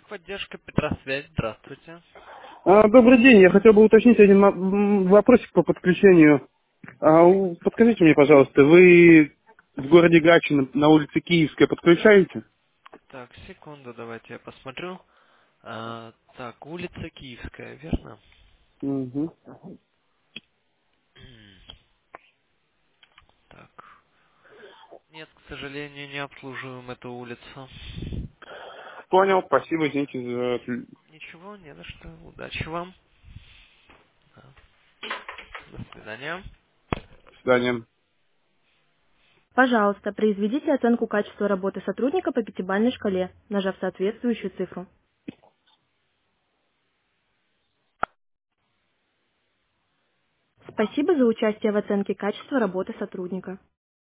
Техподдержка Петросвязь, здравствуйте. Добрый день. Я хотел бы уточнить один вопросик по подключению. Подскажите мне, пожалуйста, вы в городе Гатчино на улице Киевская подключаете? Так, секунду, давайте я посмотрю. Так, улица Киевская, верно? Мгм. Так, нет, к сожалению, не обслуживаем эту улицу. Понял. Спасибо, извините за Ничего, не за что. Удачи вам. Да. До свидания. свидание. Пожалуйста, произведите оценку качества работы сотрудника по пятибалльной шкале, нажав соответствующую цифру. Спасибо за участие в оценке качества работы сотрудника.